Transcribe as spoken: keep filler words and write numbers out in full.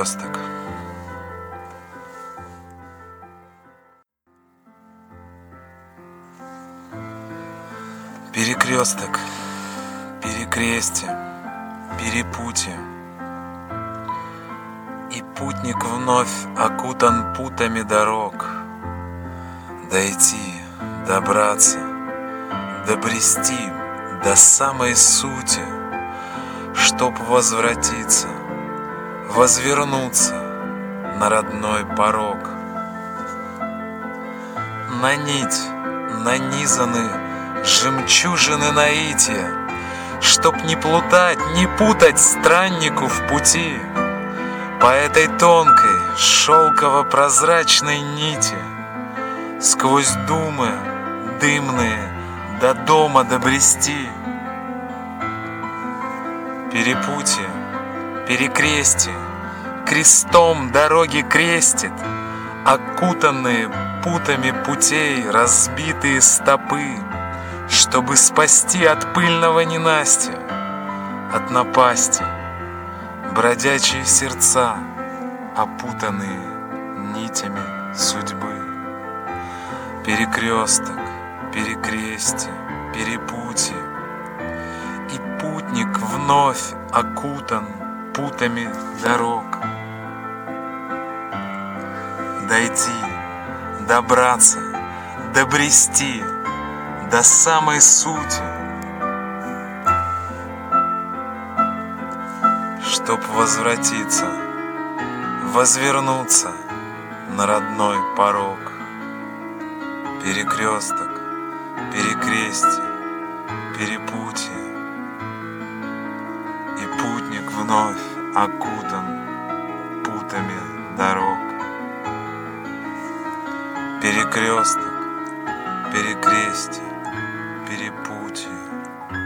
Перекресток. Перекресток, перекрестие, перепутье. И путник вновь окутан путами дорог. Дойти, добраться, добрести до самой сути, чтоб возвратиться, возвернуться на родной порог. На нить нанизаны жемчужины наития, чтоб не плутать, не путать страннику в пути по этой тонкой шелково-прозрачной нити, сквозь думы дымные до дома добрести. Перепутье, перекрестие, крестом дороги крестит, окутанные путами путей разбитые стопы, чтобы спасти от пыльного ненастья, от напасти бродячие сердца, опутанные нитями судьбы. Перекресток, перекрестие, перепутье, и путник вновь окутан путами дорог. Дойти, добраться, добрести до самой сути, чтоб возвратиться, возвернуться на родной порог. Перекресток, перекрестие, перепутье, и путник вновь окутан путами дорог. Перекресток, перекрестие, перепутье,